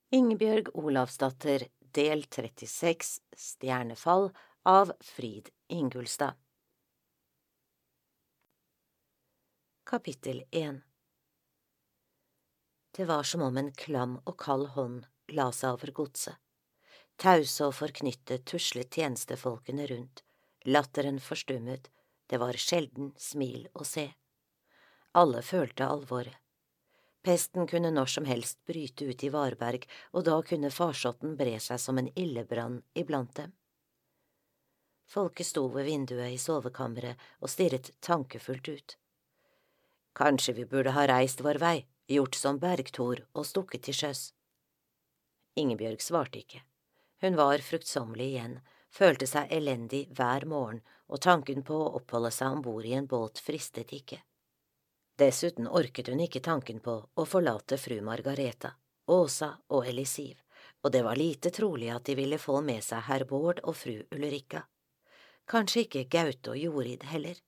Ingebjørg Olavsdatter, del 36, Stjernefall, av Frid Ingulstad. Kapittel 1. Det var som om en klam og kald hånd la seg over godset. Tause og forknyttet tuslet tjenestefolkene rundt, latteren forstummet, det var sjelden smil å se. Alle følte alvoret. Pesten kunne når som helst bryte ut i Varberg, og da kunne farsotten bre seg som en ildebrann iblant dem. Folket sto ved vinduet i sovekammeret og stirret tankefullt ut. Kanskje vi burde ha reist vår vei, gjort som Bergthor og stukket til sjøs. Ingebjørg svarte ikke. Hun var fruktsommelig igjen, følte seg elendig hver morgen, og tanken på å oppholde seg ombord i en båt fristet ikke. Dessuten orket hun ikke tanken på å forlate fru Margareta, Åsa og Elisiv, og det var lite trolig at de ville få med seg herr Bård og fru Ulrikka. Kanskje ikke Gaute og Jorid heller.